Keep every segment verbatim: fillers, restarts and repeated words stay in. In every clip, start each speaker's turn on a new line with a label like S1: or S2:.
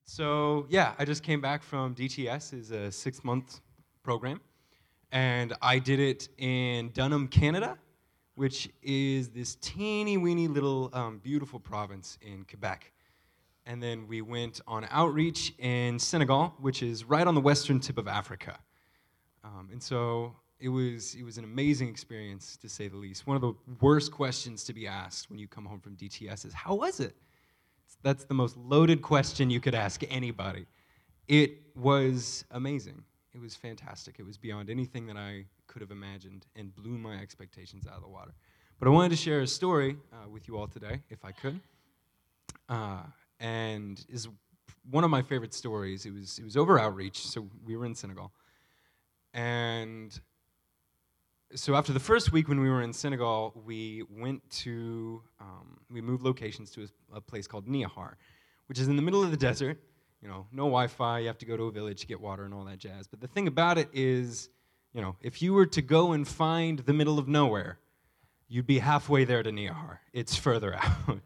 S1: So yeah, I just came back from D T S, is a six-month program, and I did it in Dunham, Canada, which is this teeny weeny little um, beautiful province in Quebec. And then we went on outreach in Senegal, which is right on the western tip of Africa. Um, and so it was it was an amazing experience, to say the least. One of the worst questions to be asked when you come home from D T S is, "How was it?" That's the most loaded question you could ask anybody. It was amazing. It was fantastic. It was beyond anything that I could have imagined and blew my expectations out of the water. But I wanted to share a story uh, with you all today, if I could. Uh, and is one of my favorite stories. It was it was over outreach, so we were in Senegal. And so after the first week when we were in Senegal, we went to, um, we moved locations to a, a place called Niahar, which is in the middle of the desert. You know, no Wi-Fi, you have to go to a village to get water and all that jazz. But the thing about it is, you know, if you were to go and find the middle of nowhere, you'd be halfway there to Niahar. It's further out.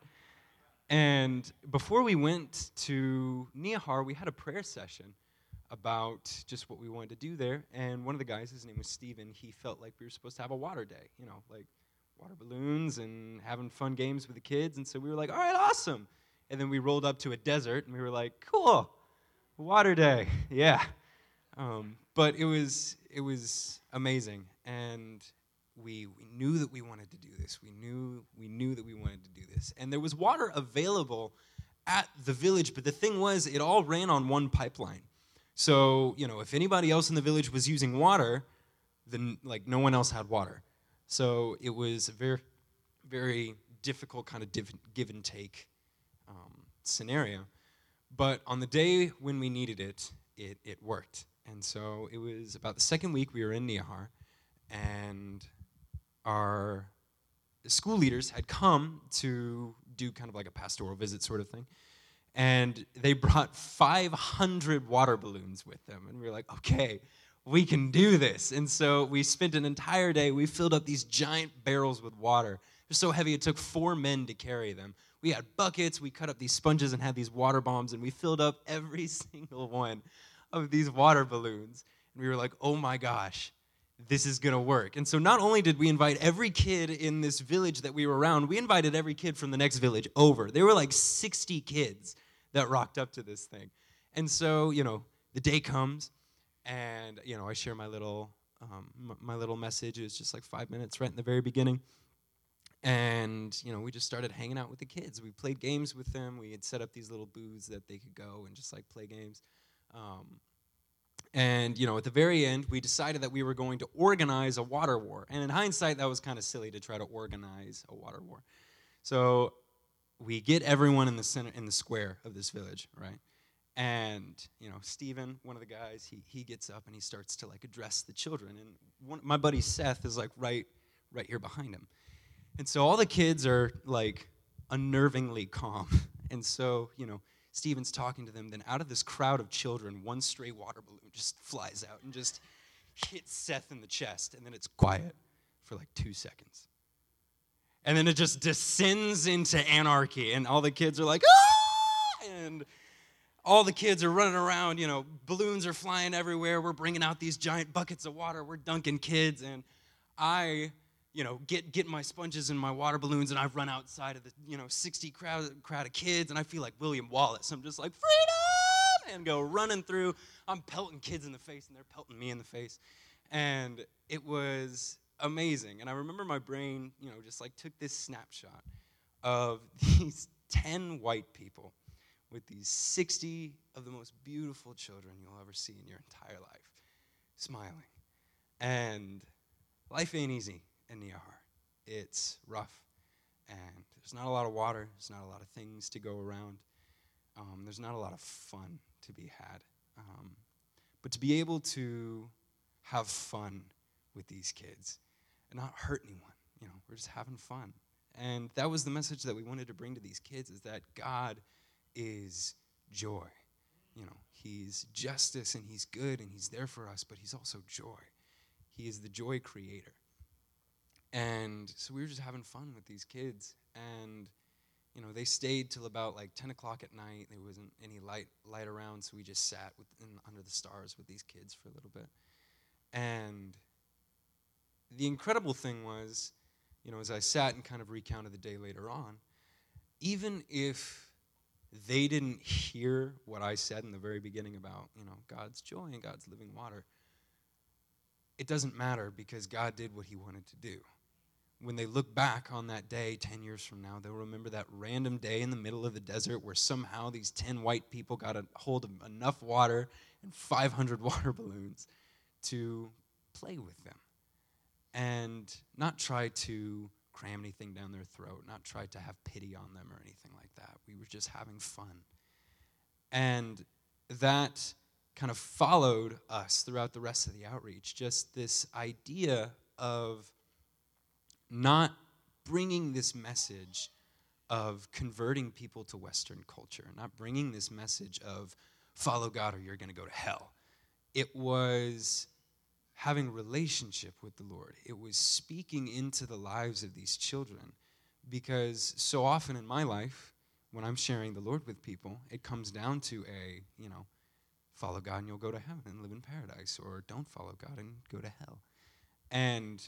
S1: And before we went to Niahar, we had a prayer session about just what we wanted to do there. And one of the guys, his name was Steven, he felt like we were supposed to have a water day, you know, like water balloons and having fun games with the kids. And so we were like, all right, awesome. And then we rolled up to a desert, and we were like, cool, water day, yeah. Um, but it was it was amazing, and we we knew that we wanted to do this. We knew we knew that we wanted to do this, and there was water available at the village. But the thing was, it all ran on one pipeline. So you know, if anybody else in the village was using water, then like no one else had water. So it was a very very difficult kind of div- give and take um, scenario. But on the day when we needed it, it, it worked. And so it was about the second week we were in Niahar, and our school leaders had come to do kind of like a pastoral visit sort of thing. And they brought five hundred water balloons with them. And we were like, okay, we can do this. And so we spent an entire day, we filled up these giant barrels with water. They're so heavy, it took four men to carry them. We had buckets, we cut up these sponges and had these water bombs, and we filled up every single one of these water balloons. And we were like, oh my gosh, this is gonna work. And so not only did we invite every kid in this village that we were around, we invited every kid from the next village over. There were like sixty kids that rocked up to this thing. And so, you know, the day comes, and, you know, I share my little, um, m- my little message. It was just like five minutes right in the very beginning. And, you know, we just started hanging out with the kids. We played games with them. We had set up these little booths that they could go and just, like, play games. Um, and, you know, at the very end, we decided that we were going to organize a water war. And in hindsight, that was kind of silly to try to organize a water war. So we get everyone in the center, in the square of this village, right? And, you know, Steven, one of the guys, he he gets up and he starts to, like, address the children. And one, my buddy Seth is, like, right right here behind him. And so all the kids are, like, unnervingly calm. And so, you know, Steven's talking to them. Then out of this crowd of children, one stray water balloon just flies out and just hits Seth in the chest. And then it's quiet for, like, two seconds. And then it just descends into anarchy. And all the kids are like, ah! And all the kids are running around. You know, balloons are flying everywhere. We're bringing out these giant buckets of water. We're dunking kids. And I... you know, get get my sponges and my water balloons, and I run outside of the, you know, sixty crowd, crowd of kids, and I feel like William Wallace. I'm just like, freedom! And go running through. I'm pelting kids in the face, and they're pelting me in the face. And it was amazing. And I remember my brain, you know, just like took this snapshot of these ten white people with these sixty of the most beautiful children you'll ever see in your entire life, smiling. And life ain't easy in Niahar. It's rough, and there's not a lot of water, there's not a lot of things to go around, um, there's not a lot of fun to be had. Um, but to be able to have fun with these kids and not hurt anyone, you know, we're just having fun. And that was the message that we wanted to bring to these kids, is that God is joy. You know, he's justice, and he's good, and he's there for us, but he's also joy. He is the joy creator. And so we were just having fun with these kids. And, you know, they stayed till about like ten o'clock at night. There wasn't any light light around, so we just sat with, in, under the stars with these kids for a little bit. And the incredible thing was, you know, as I sat and kind of recounted the day later on, even if they didn't hear what I said in the very beginning about, you know, God's joy and God's living water, it doesn't matter because God did what he wanted to do. When they look back on that day ten years from now, they'll remember that random day in the middle of the desert where somehow these ten white people got a hold of enough water and five hundred water balloons to play with them and not try to cram anything down their throat, not try to have pity on them or anything like that. We were just having fun. And that kind of followed us throughout the rest of the outreach, just this idea of not bringing this message of converting people to Western culture, not bringing this message of follow God or you're going to go to hell. It was having a relationship with the Lord. It was speaking into the lives of these children, because so often in my life, when I'm sharing the Lord with people, it comes down to a, you know, follow God and you'll go to heaven and live in paradise, or don't follow God and go to hell. And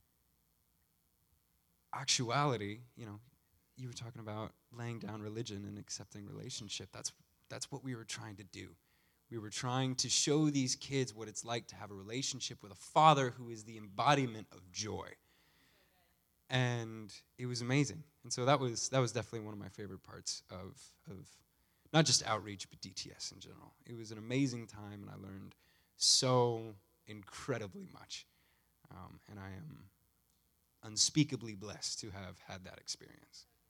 S1: actuality, you know, you were talking about laying down religion and accepting relationship. That's that's what we were trying to do. We were trying to show these kids what it's like to have a relationship with a father who is the embodiment of joy. And it was amazing. And so that was that was definitely one of my favorite parts of of not just outreach, but D T S in general. It was an amazing time, and I learned so incredibly much. Um, and I am unspeakably blessed to have had that experience.